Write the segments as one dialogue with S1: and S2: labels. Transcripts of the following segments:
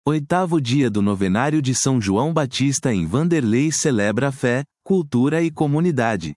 S1: 8º dia do novenário de São João Batista em Vanderlei celebra fé, cultura e comunidade.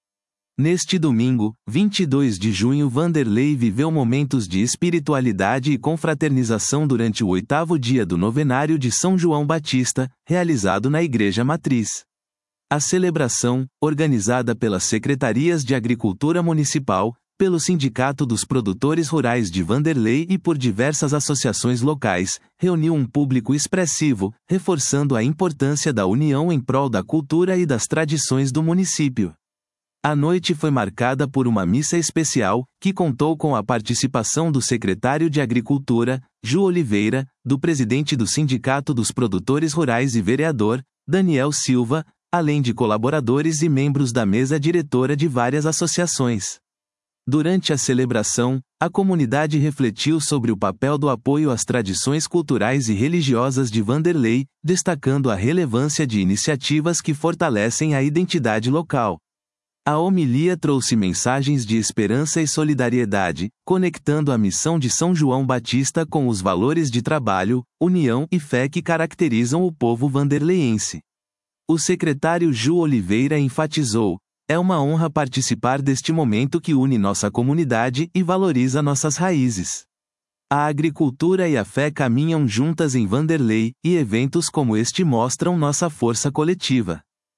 S1: Neste domingo, 22 de junho, Vanderlei viveu momentos de espiritualidade e confraternização durante o 8º dia do novenário de São João Batista, realizado na Igreja Matriz. A celebração, organizada pelas Secretarias de Agricultura Municipal, pelo Sindicato dos Produtores Rurais de Vanderlei e por diversas associações locais, reuniu um público expressivo, reforçando a importância da união em prol da cultura e das tradições do município. A noite foi marcada por uma missa especial, que contou com a participação do secretário de Agricultura, Ju Oliveira, do presidente do Sindicato dos Produtores Rurais e vereador, Daniel Silva, além de colaboradores e membros da mesa diretora de várias associações. Durante a celebração, a comunidade refletiu sobre o papel do apoio às tradições culturais e religiosas de Vanderlei, destacando a relevância de iniciativas que fortalecem a identidade local. A homilia trouxe mensagens de esperança e solidariedade, conectando a missão de São João Batista com os valores de trabalho, união e fé que caracterizam o povo vanderleiense. O secretário Ju Oliveira enfatizou: "É uma honra participar deste momento que une nossa comunidade e valoriza nossas raízes. A agricultura e a fé caminham juntas em Vanderlei, e eventos como este mostram nossa força coletiva."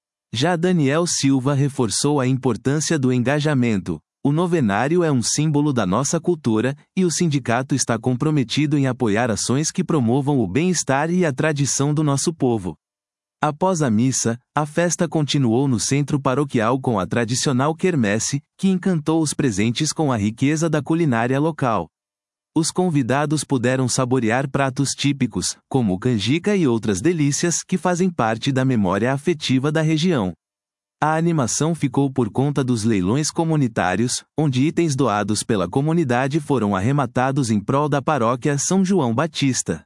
S1: Já Daniel Silva reforçou a importância do engajamento. "O novenário é um símbolo da nossa cultura, e o sindicato está comprometido em apoiar ações que promovam o bem-estar e a tradição do nosso povo." Após a missa, a festa continuou no centro paroquial com a tradicional quermesse, que encantou os presentes com a riqueza da culinária local. Os convidados puderam saborear pratos típicos, como canjica e outras delícias que fazem parte da memória afetiva da região. A animação ficou por conta dos leilões comunitários, onde itens doados pela comunidade foram arrematados em prol da paróquia São João Batista.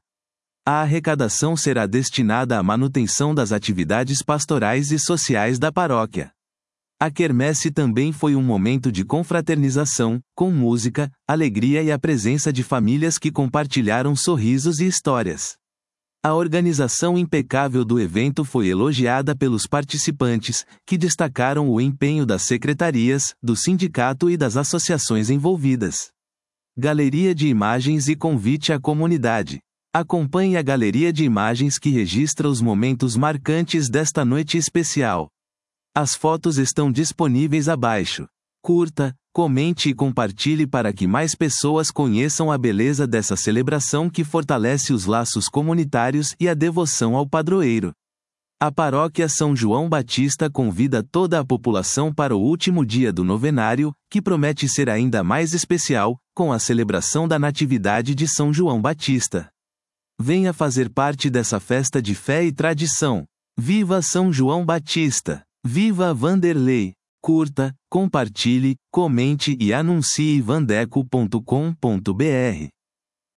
S1: A arrecadação será destinada à manutenção das atividades pastorais e sociais da paróquia. A quermesse também foi um momento de confraternização, com música, alegria e a presença de famílias que compartilharam sorrisos e histórias. A organização impecável do evento foi elogiada pelos participantes, que destacaram o empenho das secretarias, do sindicato e das associações envolvidas. Galeria de imagens e convite à comunidade. Acompanhe a galeria de imagens que registra os momentos marcantes desta noite especial. As fotos estão disponíveis abaixo. Curta, comente e compartilhe para que mais pessoas conheçam a beleza dessa celebração que fortalece os laços comunitários e a devoção ao padroeiro. A paróquia São João Batista convida toda a população para o último dia do novenário, que promete ser ainda mais especial, com a celebração da Natividade de São João Batista. Venha fazer parte dessa festa de fé e tradição. Viva São João Batista! Viva Vanderlei! Curta, compartilhe, comente e anuncie vandeco.com.br.